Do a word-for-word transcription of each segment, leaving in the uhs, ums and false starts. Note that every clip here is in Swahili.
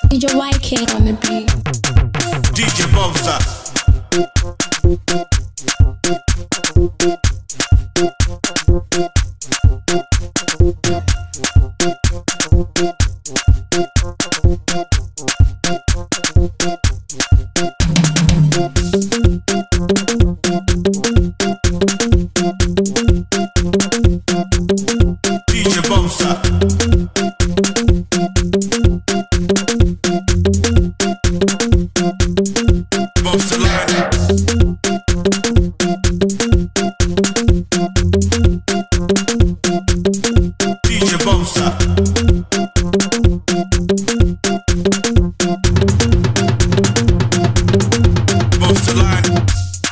D J Y K on the beat. D J Bouncer. D J Bouncer. Bounce the line. D J Bouncer. Bounce the line.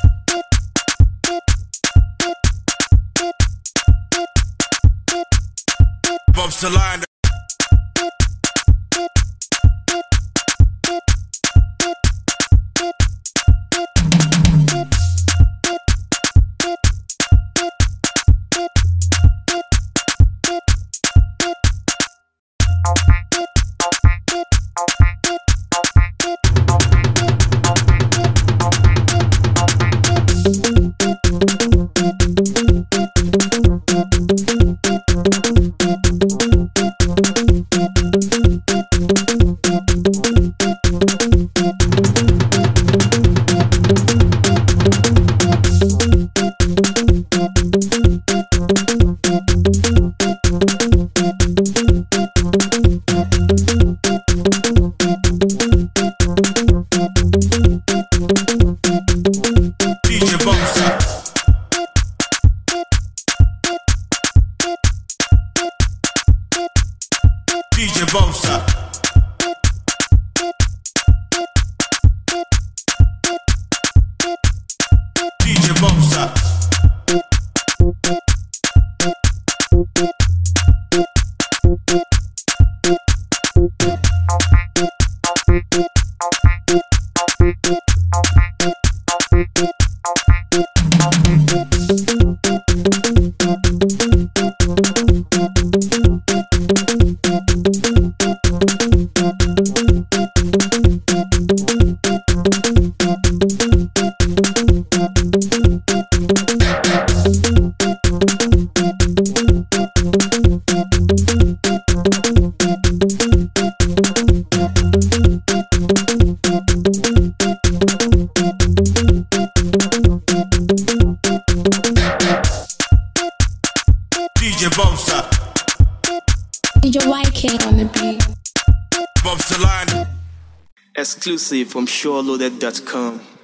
Bounce the line. D J Bouncer. D J Bouncer. D J Bouncer. D J Bouncer. D J Y K on the beat. Bounce the line. Exclusive from Sure Loaded dot com.